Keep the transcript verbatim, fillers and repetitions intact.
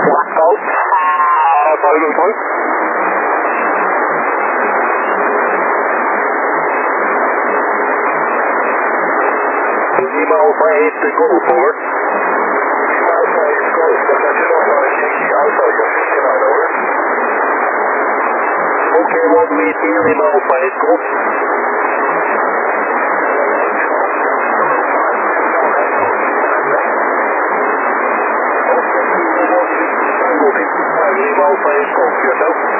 Out. Uh, sorry, good point. Lima Alpha eight, go forward. Alpha eight, go. Alpha, you're fifty-nine, over. Okay, one meeting, Lima Alpha eight, go. Lima Alpha eight, go. Yourself.